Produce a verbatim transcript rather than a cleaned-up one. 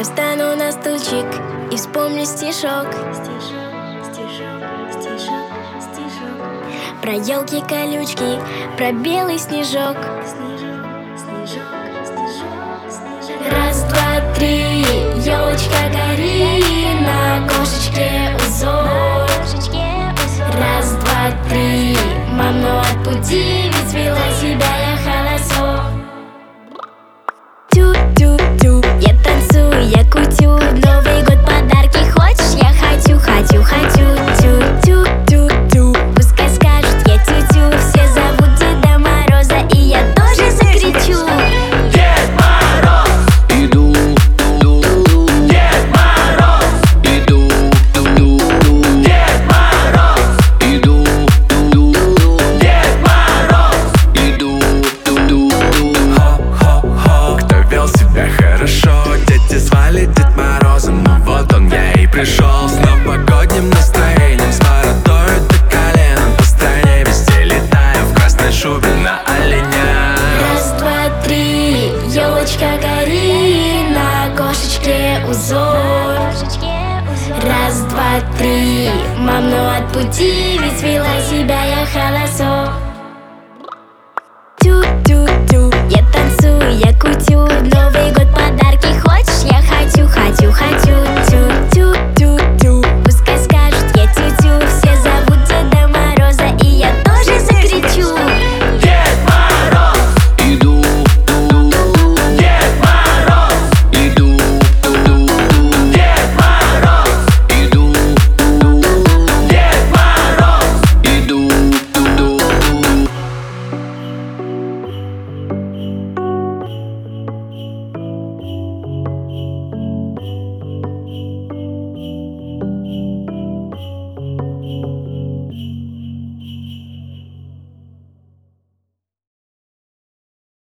Я встану на стульчик и вспомню стишок. Про елки, колючки, про белый снежок. Раз, два, три, елочка, гори, на кошечке узор. Раз, два, три, мам, ну отпусти, ведь вела себя я хорошо. Тю-тю-тю, я танцую, я кутю. Новый год подарки хочешь? Я хочу, хочу, хочу. Тю-тю-тю-тю, пускай скажут я тю-тю. Все зовут Деда Мороза, и я тоже закричу. Дед Мороз, Иду, Дед Мороз, иду, Дед Мороз, иду, Дед Мороз. иду. Хо-хо-хо, кто вел себя хорошо, дети звали Дед Морозом. Ну вот он я и пришел с новогодним настроением, с бородой до колен. По стране везде летаю в красной шубе на оленя. Раз, два, три, елочка, гори, на кошечке узор. Раз, два, три, мам, ну отпусти, ведь вела себя я